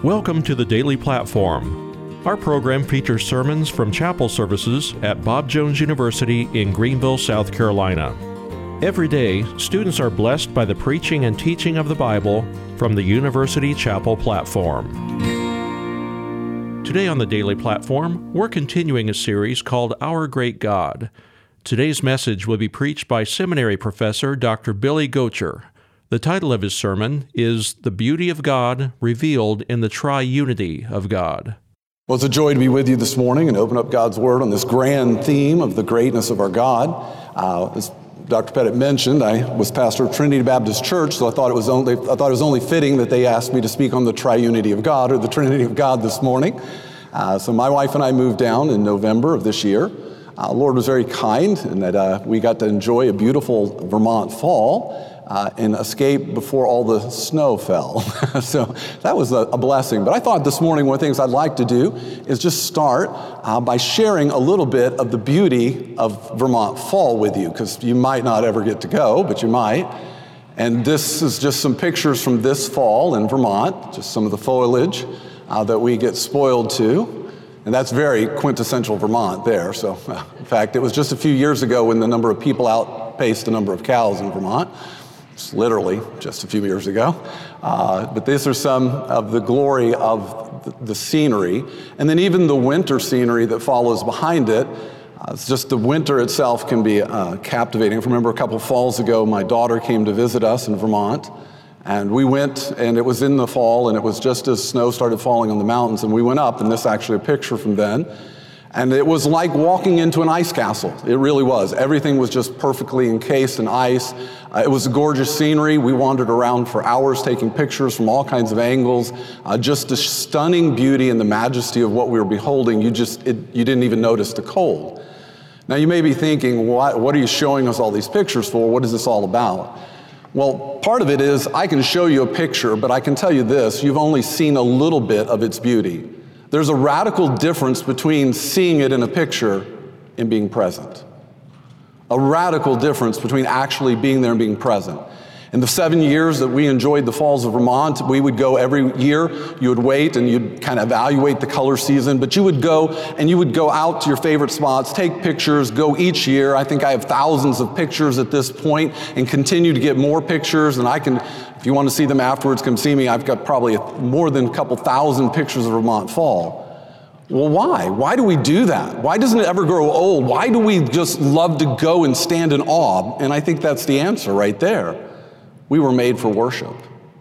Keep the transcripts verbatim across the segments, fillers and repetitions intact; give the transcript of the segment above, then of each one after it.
Welcome to the Daily Platform. Our program features sermons from chapel services at Bob Jones University in Greenville, South Carolina. Every day, students are blessed by the preaching and teaching of the Bible from the University Chapel platform. Today on the Daily Platform, we're continuing a series called Our Great God. Today's message will be preached by seminary professor Doctor Billy Gocher. The title of his sermon is The Beauty of God Revealed in the Triunity of God. Well, it's a joy to be with you this morning and open up God's Word on this grand theme of the greatness of our God. Uh, as Doctor Pettit mentioned, I was pastor of Trinity Baptist Church, so I thought it was only I thought it was only fitting that they asked me to speak on the Triunity of God or the Trinity of God this morning. Uh, so my wife and I moved down in November of this year. Uh, the Lord was very kind in that uh, we got to enjoy a beautiful Vermont fall. Uh, and escape before all the snow fell. So that was a, a blessing. But I thought this morning one of the things I'd like to do is just start uh, by sharing a little bit of the beauty of Vermont fall with you, because you might not ever get to go, but you might. And this is just some pictures from this fall in Vermont, just some of the foliage uh, that we get spoiled to. And that's very quintessential Vermont there. So uh, in fact, it was just a few years ago when the number of people outpaced the number of cows in Vermont. It's literally just a few years ago. Uh, but these are some of the glory of the, the scenery. And then even the winter scenery that follows behind it. Uh, it's just the winter itself can be uh, captivating. I remember a couple falls ago, my daughter came to visit us in Vermont. And we went, and it was in the fall, and it was just as snow started falling on the mountains. And we went up, and this is actually a picture from then. And it was like walking into an ice castle. It really was. Everything was just perfectly encased in ice. Uh, it was a gorgeous scenery. We wandered around for hours taking pictures from all kinds of angles. Uh, just the stunning beauty and the majesty of what we were beholding. You just, it, you didn't even notice the cold. Now you may be thinking, what, what are you showing us all these pictures for? What is this all about? Well, part of it is I can show you a picture, but I can tell you this, you've only seen a little bit of its beauty. There's a radical difference between seeing it in a picture and being present. A radical difference between actually being there and being present. In the seven years that we enjoyed the falls of Vermont, we would go every year. You would wait and you'd kind of evaluate the color season, but you would go and you would go out to your favorite spots, take pictures, go each year. I think I have thousands of pictures at this point and continue to get more pictures. And I can, if you want to see them afterwards, come see me. I've got probably more than a couple thousand pictures of Vermont fall. Well, why? Why do we do that? Why doesn't it ever grow old? Why do we just love to go and stand in awe? And I think that's the answer right there. We were made for worship.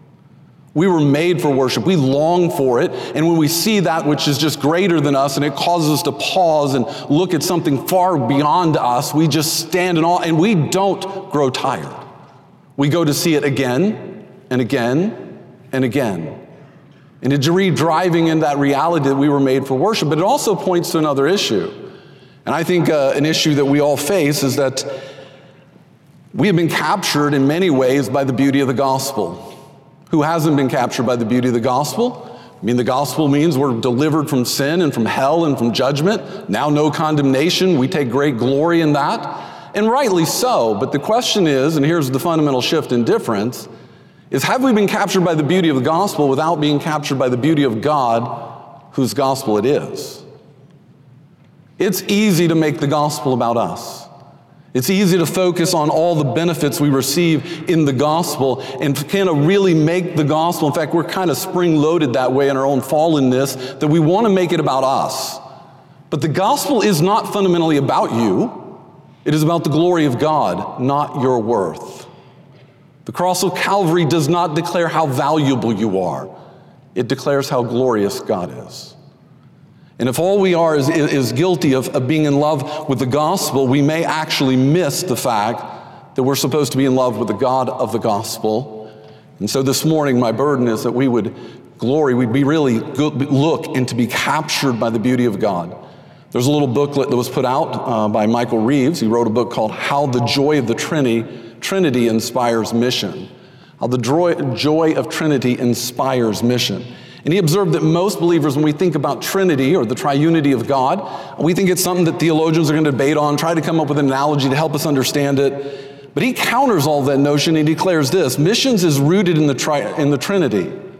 We were made for worship. We long for it. And when we see that which is just greater than us and it causes us to pause and look at something far beyond us, we just stand in awe and we don't grow tired. We go to see it again and again and again. And it's re-driving in that reality that we were made for worship. But it also points to another issue. And I think uh, an issue that we all face is that we have been captured in many ways by the beauty of the gospel. Who hasn't been captured by the beauty of the gospel? I mean, the gospel means we're delivered from sin and from hell and from judgment. Now no condemnation. We take great glory in that. And rightly so. But the question is, and here's the fundamental shift in difference, is have we been captured by the beauty of the gospel without being captured by the beauty of God, whose gospel it is? It's easy to make the gospel about us. It's easy to focus on all the benefits we receive in the gospel and kind of really make the gospel. In fact, we're kind of spring-loaded that way in our own fallenness that we want to make it about us. But the gospel is not fundamentally about you. It is about the glory of God, not your worth. The cross of Calvary does not declare how valuable you are. It declares how glorious God is. And if all we are is, is guilty of, of being in love with the gospel, we may actually miss the fact that we're supposed to be in love with the God of the gospel. And so this morning, my burden is that we would glory, we'd be really good, look and to be captured by the beauty of God. There's a little booklet that was put out uh, by Michael Reeves. He wrote a book called How the Joy of the Trinity, Trinity Inspires Mission. How the joy, joy of Trinity inspires mission. And he observed that most believers, when we think about Trinity or the triunity of God, we think it's something that theologians are going to debate on, try to come up with an analogy to help us understand it. But he counters all that notion and declares this: missions is rooted in the tri- in the Trinity.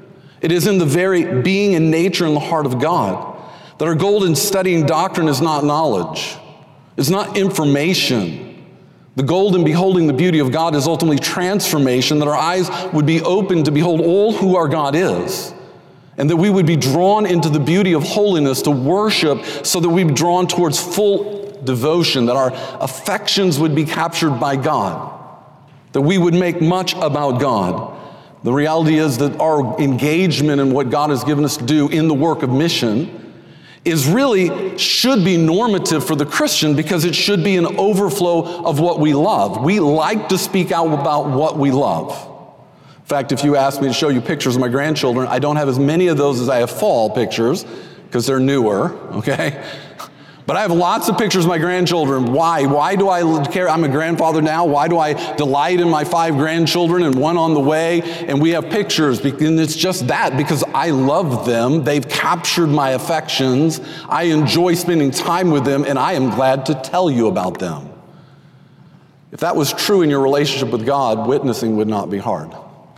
It is in the very being and nature and the heart of God. That our goal in studying doctrine is not knowledge. It's not information. The goal in beholding the beauty of God is ultimately transformation, that our eyes would be open to behold all who our God is, and that we would be drawn into the beauty of holiness to worship, so that we'd be drawn towards full devotion, that our affections would be captured by God, that we would make much about God. The reality is that our engagement in what God has given us to do in the work of mission is really, should be normative for the Christian, because it should be an overflow of what we love. We like to speak out about what we love. In fact, if you ask me to show you pictures of my grandchildren, I don't have as many of those as I have fall pictures, because they're newer, okay? But I have lots of pictures of my grandchildren. Why? Why do I care? I'm a grandfather now. Why do I delight in my five grandchildren and one on the way? And we have pictures, and it's just that, because I love them. They've captured my affections. I enjoy spending time with them, and I am glad to tell you about them. If that was true in your relationship with God, witnessing would not be hard.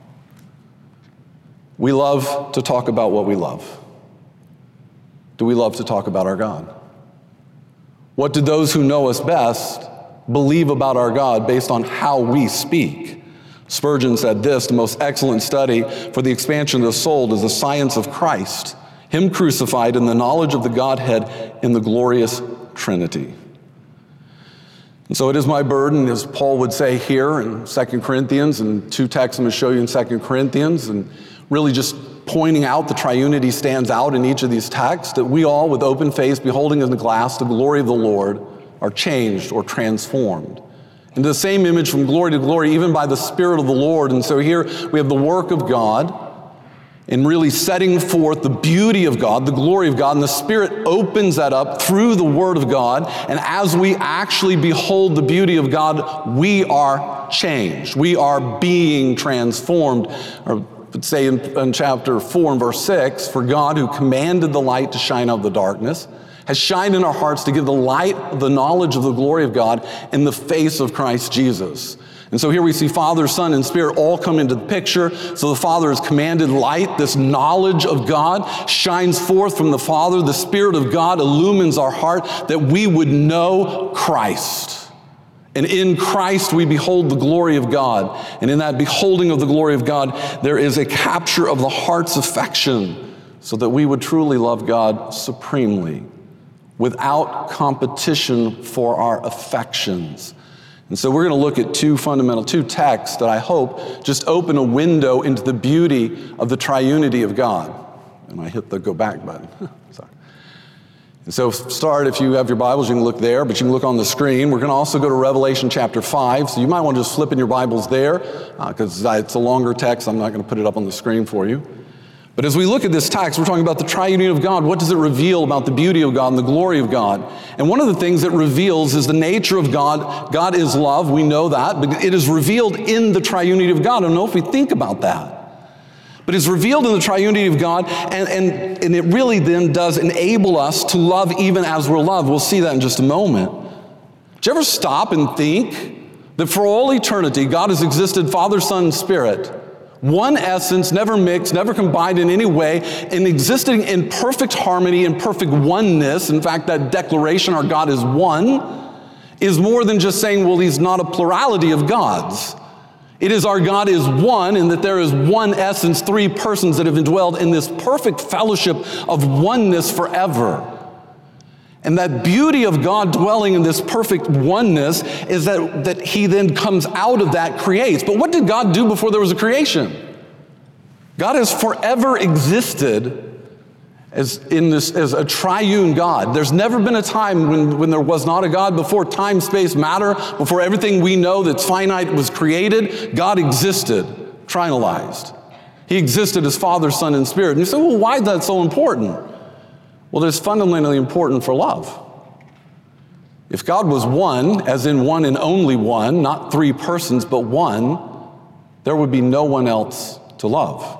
We love to talk about what we love. Do we love to talk about our God? What do those who know us best believe about our God based on how we speak? Spurgeon said this: the most excellent study for the expansion of the soul is the science of Christ, Him crucified, and the knowledge of the Godhead in the glorious Trinity. And so it is my burden, as Paul would say here in Second Corinthians, and two texts I'm going to show you in Second Corinthians, and really just pointing out the triunity stands out in each of these texts, that we all, with open face, beholding in the glass the glory of the Lord, are changed or transformed into the same image from glory to glory, even by the Spirit of the Lord. And so here we have the work of God in really setting forth the beauty of God, the glory of God, and the Spirit opens that up through the Word of God. And as we actually behold the beauty of God, we are changed. We are being transformed. Or would say in, in chapter four and verse six, for God, who commanded the light to shine out of the darkness, has shined in our hearts to give the light of the knowledge of the glory of God in the face of Christ Jesus. And so here we see Father, Son, and Spirit all come into the picture. So the Father has commanded light. This knowledge of God shines forth from the Father. The Spirit of God illumines our heart that we would know Christ. And in Christ we behold the glory of God. And in that beholding of the glory of God, there is a capture of the heart's affection, so that we would truly love God supremely, without competition for our affections. And so we're going to look at two fundamental, two texts that I hope just open a window into the beauty of the triunity of God. And I hit the go back button. Sorry. And so start, if you have your Bibles, you can look there, but you can look on the screen. We're going to also go to Revelation chapter five. So you might want to just flip in your Bibles there, because uh, it's a longer text. I'm not going to put it up on the screen for you. But as we look at this text, we're talking about the triunity of God. What does it reveal about the beauty of God and the glory of God? And one of the things it reveals is the nature of God. God is love. We know that. But it is revealed in the triunity of God. I don't know if we think about that. But it's revealed in the triunity of God, and, and, and it really then does enable us to love even as we're loved. We'll see that in just a moment. Did you ever stop and think that for all eternity, God has existed, Father, Son, and Spirit, one essence, never mixed, never combined in any way, and existing in perfect harmony and perfect oneness? In fact, that declaration, our God is one, is more than just saying, well, He's not a plurality of gods. It is our God is one, and that there is one essence, three persons that have indwelled in this perfect fellowship of oneness forever. And that beauty of God dwelling in this perfect oneness is that, that He then comes out of that, creates. But what did God do before there was a creation? God has forever existed as in this as a triune God. There's never been a time when, when there was not a God. Before time, space, matter, before everything we know that's finite was created, God existed, trinalized. He existed as Father, Son, and Spirit. And you say, well, why is that so important? Well, it's fundamentally important for love. If God was one, as in one and only one, not three persons, but one, there would be no one else to love.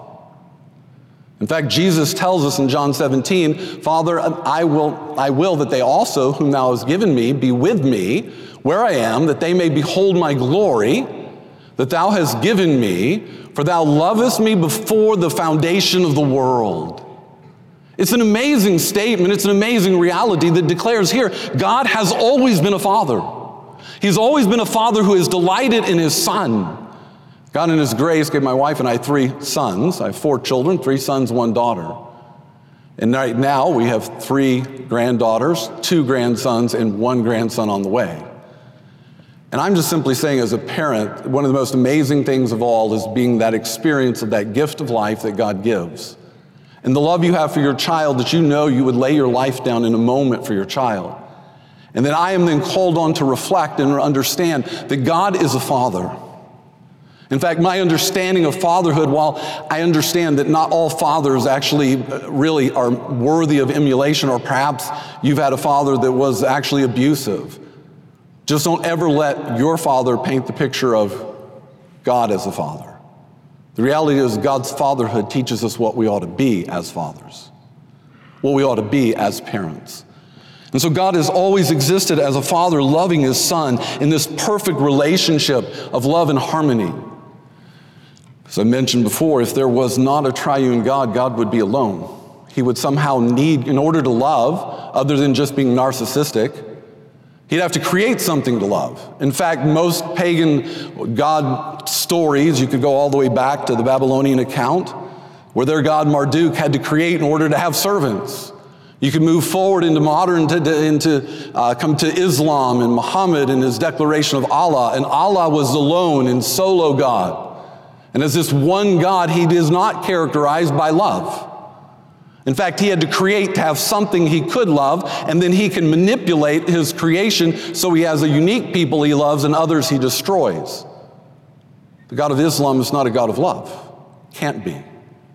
In fact, Jesus tells us in John seventeen, Father, I will, I will that they also, whom thou hast given me, be with me where I am, that they may behold my glory, that thou hast given me, for thou lovest me before the foundation of the world. It's an amazing statement. It's an amazing reality that declares here, God has always been a father. He's always been a father who has delighted in his son. God in his grace gave my wife and I three sons. I have four children, three sons, one daughter. And right now we have three granddaughters, two grandsons, and one grandson on the way. And I'm just simply saying, as a parent, one of the most amazing things of all is being that experience of that gift of life that God gives. And the love you have for your child, that you know you would lay your life down in a moment for your child. And then I am then called on to reflect and understand that God is a father. In fact, my understanding of fatherhood, while I understand that not all fathers actually really are worthy of emulation, or perhaps you've had a father that was actually abusive, just don't ever let your father paint the picture of God as a father. The reality is God's fatherhood teaches us what we ought to be as fathers, what we ought to be as parents. And so God has always existed as a father loving his son in this perfect relationship of love and harmony. As I mentioned before, if there was not a triune God, God would be alone. He would somehow need, in order to love, other than just being narcissistic, he'd have to create something to love. In fact, most pagan God stories, you could go all the way back to the Babylonian account, where their god Marduk had to create in order to have servants. You could move forward into modern, to, into uh, come to Islam and Muhammad and his declaration of Allah. And Allah was alone and solo God. And as this one God, he is not characterized by love. In fact, he had to create to have something he could love, and then he can manipulate his creation so he has a unique people he loves and others he destroys. The God of Islam is not a God of love. Can't be.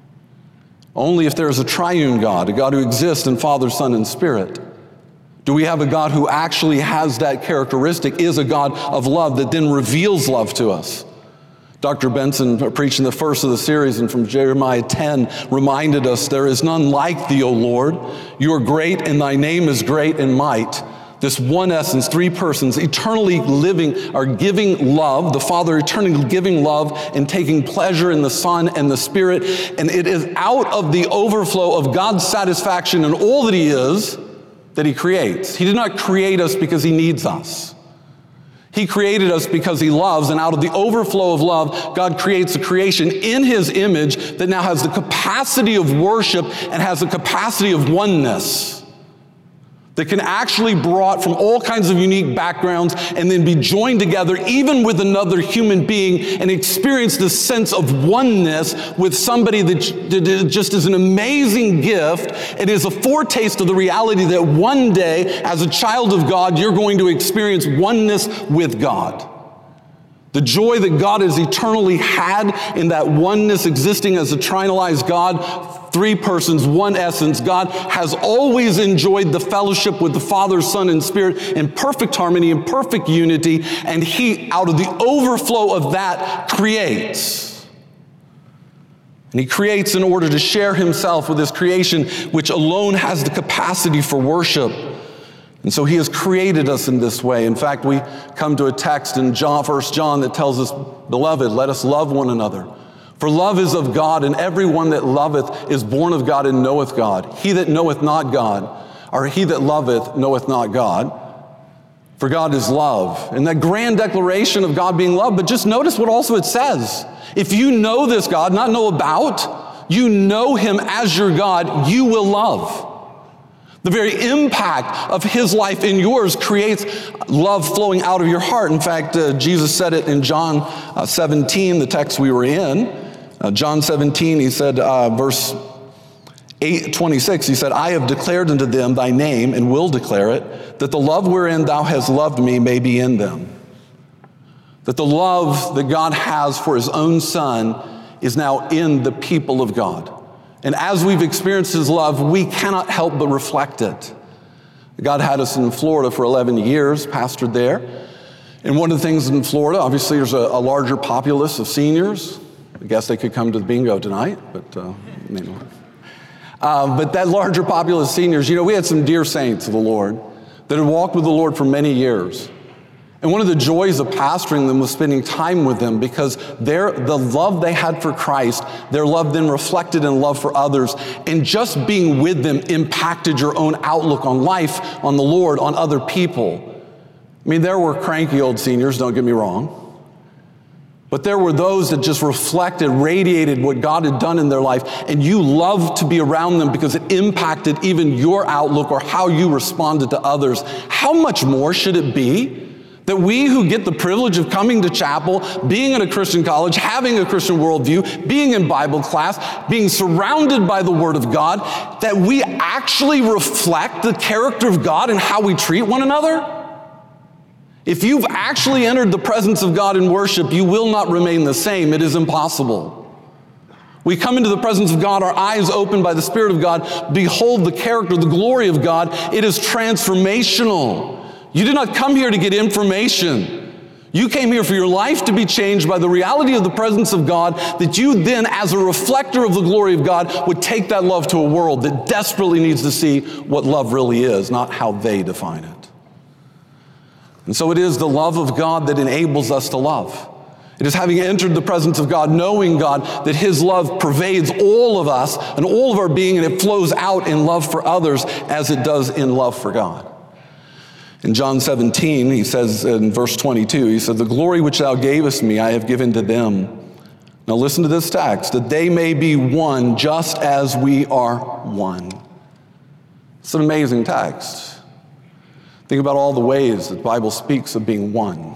Only if there is a triune God, a God who exists in Father, Son, and Spirit, do we have a God who actually has that characteristic, is a God of love that then reveals love to us. Doctor Benson, preaching the first of the series and from Jeremiah ten, reminded us, there is none like thee, O Lord. You are great and thy name is great in might. This one essence, three persons, eternally living, are giving love, the Father eternally giving love and taking pleasure in the Son and the Spirit. And it is out of the overflow of God's satisfaction in all that he is that he creates. He did not create us because he needs us. He created us because he loves, and out of the overflow of love, God creates a creation in his image that now has the capacity of worship and has the capacity of oneness that can actually be brought from all kinds of unique backgrounds and then be joined together even with another human being and experience this sense of oneness with somebody that just is an amazing gift. It is a foretaste of the reality that one day, as a child of God, you're going to experience oneness with God. The joy that God has eternally had in that oneness, existing as a triunalized God, three persons, one essence. God has always enjoyed the fellowship with the Father, Son, and Spirit in perfect harmony and perfect unity, and he, out of the overflow of that, creates. And he creates in order to share himself with his creation, which alone has the capacity for worship. And so he has created us in this way. In fact, we come to a text in John, First John that tells us, beloved, let us love one another. For love is of God, and every one that loveth is born of God and knoweth God. He that knoweth not God, or he that loveth knoweth not God. For God is love. And that grand declaration of God being love, but just notice what also it says. If you know this God, not know about, you know him as your God, you will love. The very impact of his life in yours creates love flowing out of your heart. In fact, uh, Jesus said it in John uh, seventeen, the text we were in. Uh, John seventeen, he said, uh, verse eight, twenty-six, he said, I have declared unto them thy name and will declare it, that the love wherein thou hast loved me may be in them. That the love that God has for his own Son is now in the people of God. And as we've experienced his love, we cannot help but reflect it. God had us in Florida for eleven years, pastored there. And one of the things in Florida, obviously there's a, a larger populace of seniors. I guess they could come to the bingo tonight, but uh, anyway. Uh, but that larger populace of seniors, you know, we had some dear saints of the Lord that had walked with the Lord for many years. And one of the joys of pastoring them was spending time with them, because their, the love they had for Christ, their love then reflected in love for others, and just being with them impacted your own outlook on life, on the Lord, on other people. I mean, there were cranky old seniors, don't get me wrong, but there were those that just reflected, radiated what God had done in their life, and you loved to be around them because it impacted even your outlook or how you responded to others. How much more should it be that we who get the privilege of coming to chapel, being in a Christian college, having a Christian worldview, being in Bible class, being surrounded by the Word of God, that we actually reflect the character of God and how we treat one another? If you've actually entered the presence of God in worship, you will not remain the same. It is impossible. We come into the presence of God, our eyes open by the Spirit of God, behold the character, the glory of God. It is transformational. You did not come here to get information. You came here for your life to be changed by the reality of the presence of God, that you then, as a reflector of the glory of God, would take that love to a world that desperately needs to see what love really is, not how they define it. And so it is the love of God that enables us to love. It is having entered the presence of God, knowing God, that His love pervades all of us and all of our being, and it flows out in love for others as it does in love for God. In John seventeen, he says in verse twenty-two, he said, "The glory which thou gavest me, I have given to them." Now listen to this text, "that they may be one just as we are one." It's an amazing text. Think about all the ways that the Bible speaks of being one.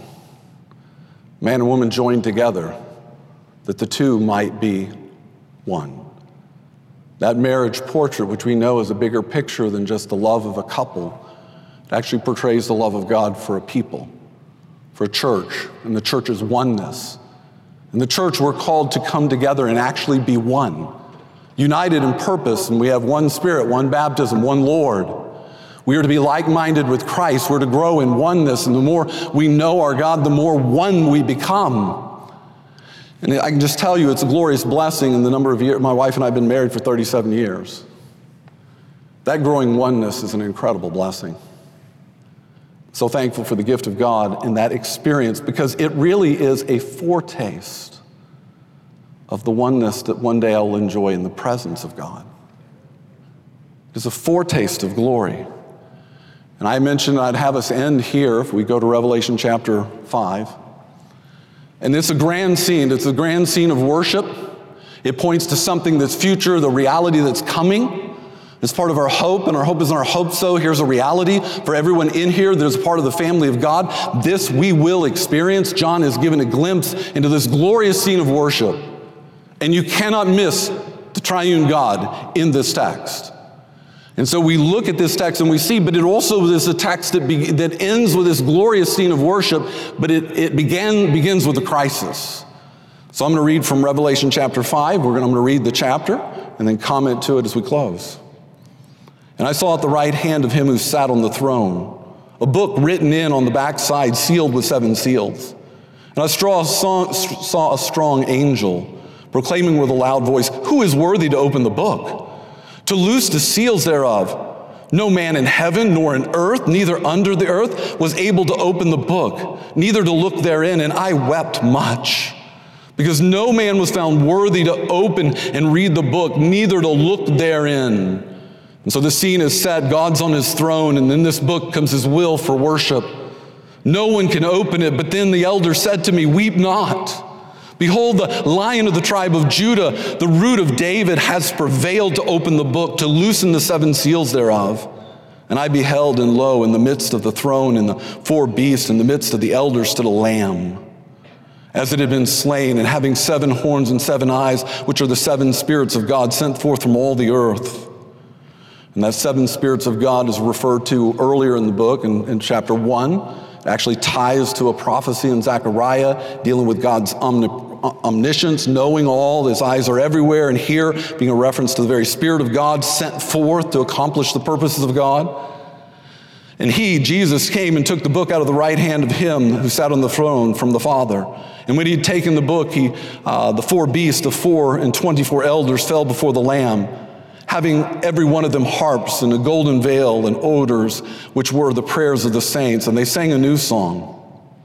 Man and woman joined together, that the two might be one. That marriage portrait, which we know is a bigger picture than just the love of a couple, it actually portrays the love of God for a people, for a church, and the church's oneness. In the church, we're called to come together and actually be one, united in purpose, and we have one Spirit, one baptism, one Lord. We are to be like-minded with Christ. We're to grow in oneness, and the more we know our God, the more one we become. And I can just tell you, it's a glorious blessing in the number of years. My wife and I have been married for thirty-seven years. That growing oneness is an incredible blessing. So thankful for the gift of God in that experience, because it really is a foretaste of the oneness that one day I'll enjoy in the presence of God. It's a foretaste of glory. And I mentioned I'd have us end here if we go to Revelation chapter five. And it's a grand scene. It's a grand scene of worship. It points to something that's future, the reality that's coming. It's part of our hope, and our hope is in our hope so. Here's a reality for everyone in here that is part of the family of God. This we will experience. John has given a glimpse into this glorious scene of worship. And you cannot miss the triune God in this text. And so we look at this text and we see, but it also is a text that be, that ends with this glorious scene of worship, but it, it began begins with a crisis. So I'm going to read from Revelation chapter five. We're going, I'm going to read the chapter and then comment to it as we close. "And I saw at the right hand of him who sat on the throne a book written in on the backside, sealed with seven seals. And I saw a strong angel proclaiming with a loud voice, 'Who is worthy to open the book, to loose the seals thereof?' No man in heaven, nor in earth, neither under the earth, was able to open the book, neither to look therein. And I wept much, because no man was found worthy to open and read the book, neither to look therein." And so the scene is set. God's on his throne, and in this book comes his will for worship. No one can open it. But then the elder said to me, "Weep not. Behold, the Lion of the tribe of Judah, the Root of David, has prevailed to open the book, to loosen the seven seals thereof." And I beheld, and lo, in the midst of the throne and the four beasts, in the midst of the elders, stood a lamb, as it had been slain, and having seven horns and seven eyes, which are the seven spirits of God sent forth from all the earth. And that seven spirits of God is referred to earlier in the book, in, in chapter one. It actually ties to a prophecy in Zechariah dealing with God's omnipotence. Omniscience, knowing all, his eyes are everywhere, and here being a reference to the very Spirit of God sent forth to accomplish the purposes of God. And he, Jesus, came and took the book out of the right hand of him who sat on the throne from the Father. And when he had taken the book, he, uh, the four beasts, the four and twenty-four elders fell before the Lamb, having every one of them harps and a golden veil and odors, which were the prayers of the saints. And they sang a new song.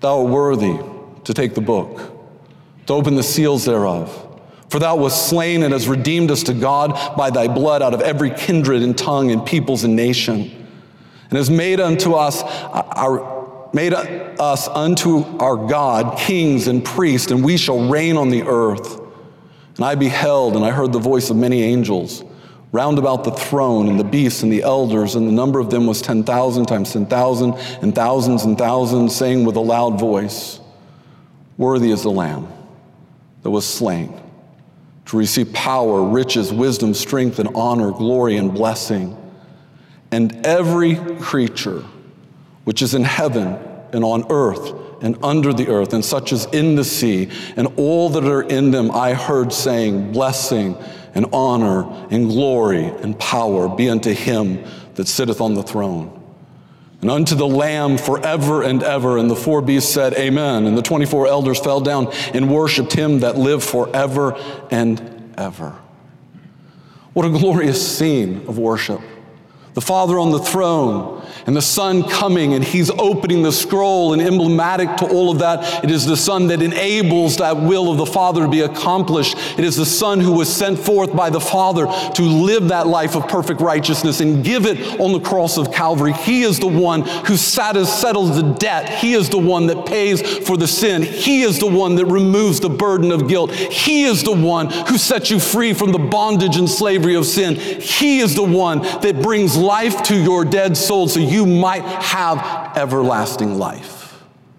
Thou art worthy to take the book, to open the seals thereof. For thou wast slain and hast redeemed us to God by thy blood out of every kindred and tongue and peoples and nation, and hast made unto us our made us unto our God kings and priests, and we shall reign on the earth. And I beheld, and I heard the voice of many angels round about the throne, and the beasts and the elders, and the number of them was ten thousand times ten thousand, and thousands and thousands, saying with a loud voice, Worthy is the Lamb that was slain, to receive power, riches, wisdom, strength, and honor, glory, and blessing. And every creature which is in heaven and on earth and under the earth, and such as in the sea, and all that are in them, I heard saying, Blessing and honor and glory and power be unto him that sitteth on the throne, and unto the Lamb forever and ever. And the four beasts said, Amen. And the twenty-four elders fell down and worshiped him that lived forever and ever. What a glorious scene of worship. The Father on the throne, and the Son coming, and he's opening the scroll, and emblematic to all of that, it is the Son that enables that will of the Father to be accomplished. It is the Son who was sent forth by the Father to live that life of perfect righteousness and give it on the cross of Calvary. He is the one who settles the debt. He is the one that pays for the sin. He is the one that removes the burden of guilt. He is the one who sets you free from the bondage and slavery of sin. He is the one that brings life to your dead soul so you might have everlasting life.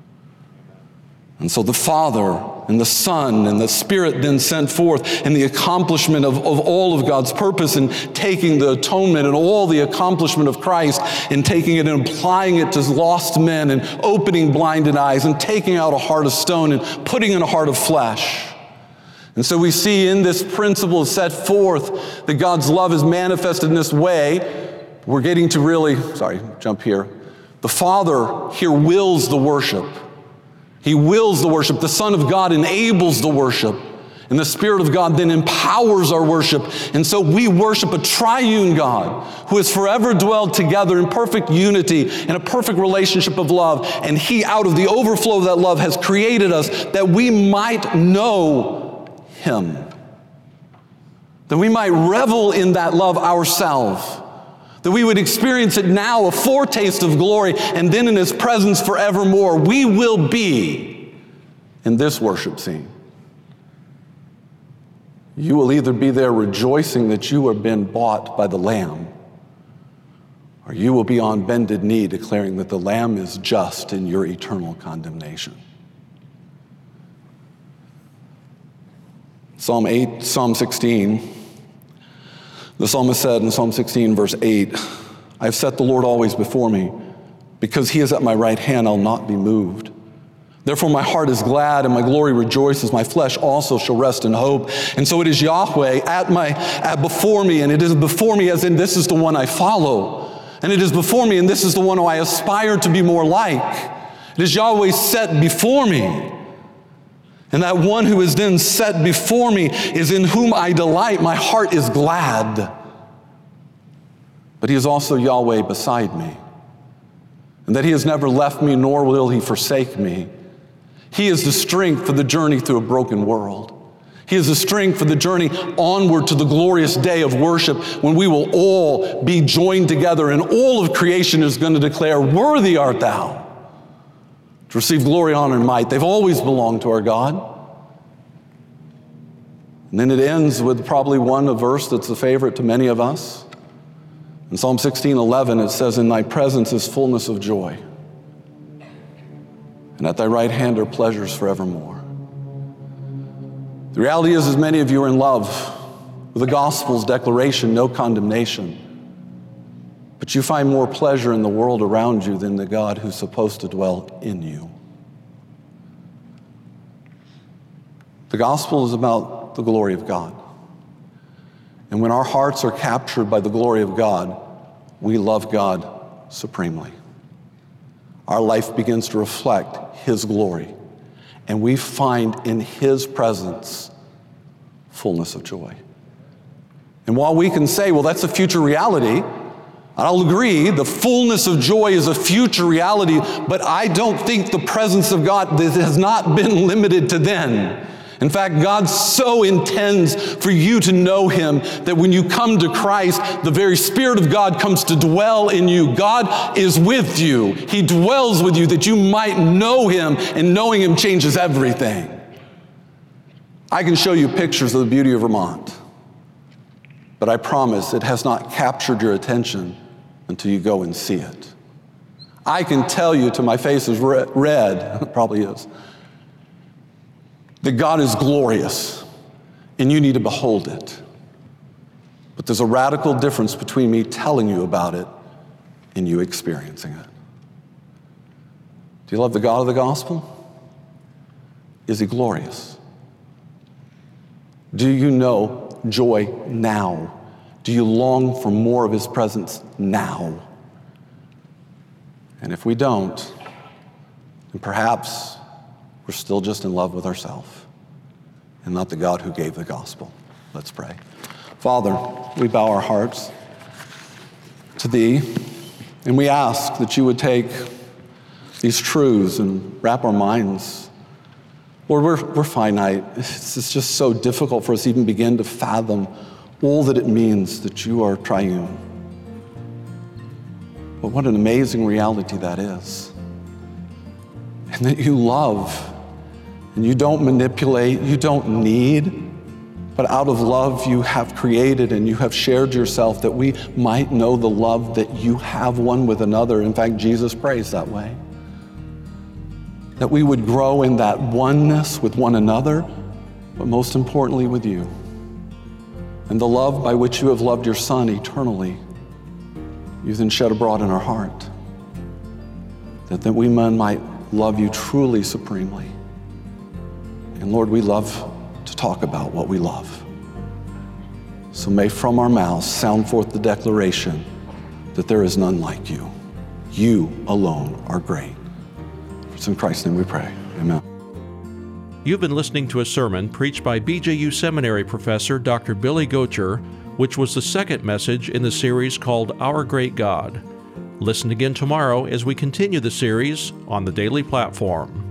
And so the Father and the Son and the Spirit then sent forth in the accomplishment of, of all of God's purpose, and taking the atonement and all the accomplishment of Christ, and taking it and applying it to lost men, and opening blinded eyes, and taking out a heart of stone and putting in a heart of flesh. And so we see in this principle set forth that God's love is manifested in this way. We're getting to really, sorry, jump here. The Father here wills the worship. He wills the worship. The Son of God enables the worship. And the Spirit of God then empowers our worship. And so we worship a triune God who has forever dwelled together in perfect unity and a perfect relationship of love. And he, out of the overflow of that love, has created us that we might know him. That we might revel in that love ourselves. That we would experience it now, a foretaste of glory, and then in his presence forevermore. We will be in this worship scene. You will either be there rejoicing that you have been bought by the Lamb, or you will be on bended knee declaring that the Lamb is just in your eternal condemnation. Psalm eight, Psalm sixteen. The psalmist said in Psalm sixteen, verse eight, I have set the Lord always before me. Because he is at my right hand, I'll not be moved. Therefore my heart is glad and my glory rejoices. My flesh also shall rest in hope. And so it is Yahweh at my, at before me, and it is before me as in this is the one I follow. And it is before me, and this is the one who I aspire to be more like. It is Yahweh set before me. And that one who is then set before me is in whom I delight. My heart is glad. But he is also Yahweh beside me. And that he has never left me, nor will he forsake me. He is the strength for the journey through a broken world. He is the strength for the journey onward to the glorious day of worship, when we will all be joined together and all of creation is going to declare, Worthy art thou to receive glory, honor, and might. They've always belonged to our God. And then it ends with probably one, a verse that's a favorite to many of us. In Psalm sixteen eleven, it says, In thy presence is fullness of joy, and at thy right hand are pleasures forevermore. The reality is, as many of you are in love with the gospel's declaration, no condemnation. But you find more pleasure in the world around you than the God who's supposed to dwell in you. The gospel is about the glory of God. And when our hearts are captured by the glory of God, we love God supremely. Our life begins to reflect his glory, and we find in his presence fullness of joy. And while we can say, well, that's a future reality, I'll agree, the fullness of joy is a future reality, but I don't think the presence of God has not been limited to then. In fact, God so intends for you to know Him that when you come to Christ, the very Spirit of God comes to dwell in you. God is with you. He dwells with you that you might know Him, and knowing Him changes everything. I can show you pictures of the beauty of Vermont, but I promise it has not captured your attention until you go and see it. I can tell you till my face is red, red it probably is, that God is glorious and you need to behold it. But there's a radical difference between me telling you about it and you experiencing it. Do you love the God of the gospel? Is He glorious? Do you know joy now? Do you long for more of His presence now? And if we don't, then perhaps we're still just in love with ourselves and not the God who gave the gospel. Let's pray. Father, we bow our hearts to Thee, and we ask that You would take these truths and wrap our minds. Lord, we're, we're finite. It's, it's just so difficult for us to even begin to fathom all that it means that You are triune. But what an amazing reality that is. And that You love, and You don't manipulate, You don't need, but out of love You have created and You have shared Yourself that we might know the love that You have one with another. In fact, Jesus prays that way. That we would grow in that oneness with one another, but most importantly with You. And the love by which You have loved Your Son eternally, You then shed abroad in our heart, that, that we men might love You truly supremely. And Lord, we love to talk about what we love. So may from our mouths sound forth the declaration that there is none like You. You alone are great. It's in Christ's name we pray. Amen. You've been listening to a sermon preached by B J U Seminary professor Doctor Billy Gocher, which was the second message in the series called Our Great God. Listen again tomorrow as we continue the series on the Daily Platform.